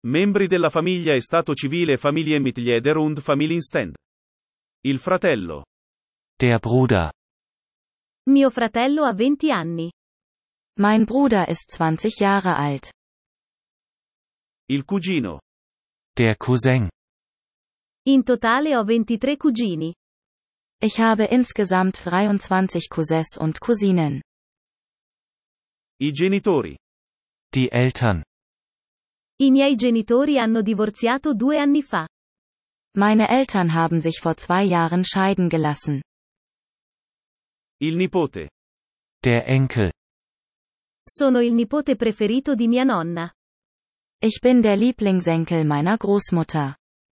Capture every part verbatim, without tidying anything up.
Membri della famiglia e stato civile Familienmitglieder und Familienstand. Il fratello. Der Bruder. Mio fratello ha venti anni. Mein Bruder ist zwanzig Jahre alt. Il cugino. Der Cousin. In totale ho ventitré cugini. Ich habe insgesamt dreiundzwanzig Cousins und Cousinen. I genitori. Die Eltern. I miei genitori hanno divorziato due anni fa. Meine Eltern haben sich vor zwei Jahren scheiden gelassen. Il nipote. Der Enkel. Sono il nipote preferito di mia nonna. Ich bin der Lieblingsenkel meiner Großmutter.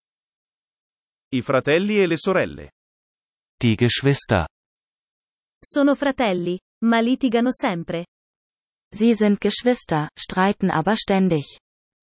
I fratelli e le sorelle. Die Geschwister. Sono fratelli, ma litigano sempre. Sie sind Geschwister, streiten aber ständig.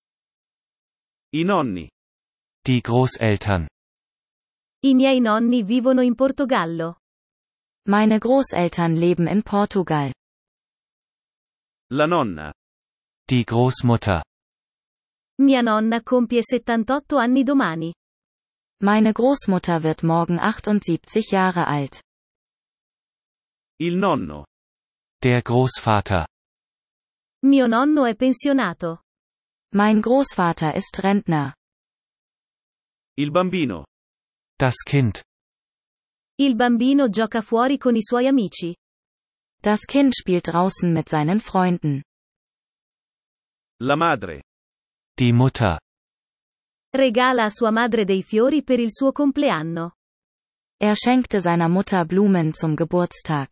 I nonni. Die Großeltern. I miei nonni vivono in Portogallo. Meine Großeltern leben in Portugal. La nonna. Die Großmutter. Mia nonna compie settantotto anni domani. Meine Großmutter wird morgen achtundsiebzig Jahre alt. Il nonno. Der Großvater. Mio nonno è pensionato. Mein Großvater ist Rentner. Il bambino. Das Kind. Il bambino gioca fuori con i suoi amici. Das Kind spielt draußen mit seinen Freunden. La madre. Die Mutter. Regala a sua madre dei fiori per il suo compleanno. Er schenkte seiner Mutter Blumen zum Geburtstag.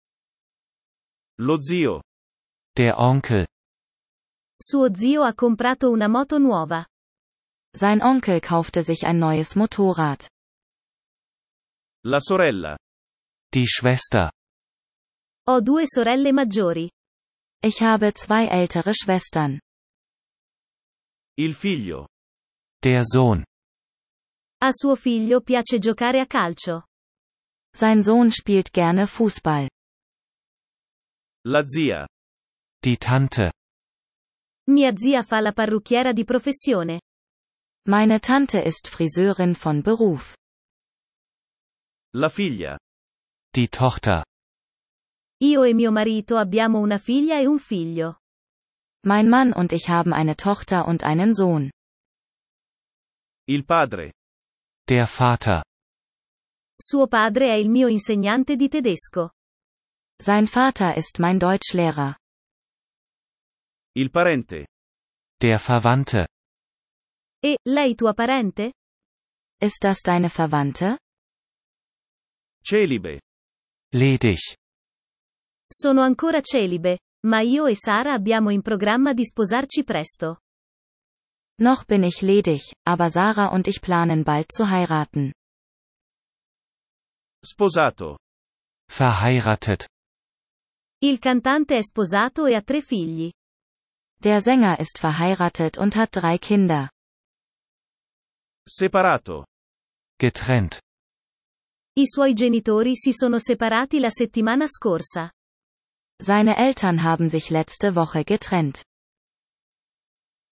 Lo zio. Der Onkel. Suo zio ha comprato una moto nuova. Sein Onkel kaufte sich ein neues Motorrad. La sorella. Die Schwester. Ho due sorelle maggiori. Ich habe zwei ältere Schwestern. Il figlio. Der Sohn. A suo figlio piace giocare a calcio. Sein Sohn spielt gerne Fußball. La zia. Die Tante. Mia zia fa la parrucchiera di professione. Meine Tante ist Friseurin von Beruf. La figlia. Die Tochter. Io e mio marito abbiamo una figlia e un figlio. Mein Mann und ich haben eine Tochter und einen Sohn. Il padre. Der Vater. Suo padre è il mio insegnante di tedesco. Sein Vater ist mein Deutschlehrer. Il parente. Der Verwandte. E, lei tua parente? Ist das deine Verwandte? Celibe. Ledig. Sono ancora celibe, ma io e Sara abbiamo in programma di sposarci presto. Noch bin ich ledig, aber Sarah und ich planen bald zu heiraten. Sposato. Verheiratet. Il cantante è sposato e ha tre figli. Der Sänger ist verheiratet und hat drei Kinder. Separato. Getrennt. I suoi genitori si sono separati la settimana scorsa. Seine Eltern haben sich letzte Woche getrennt.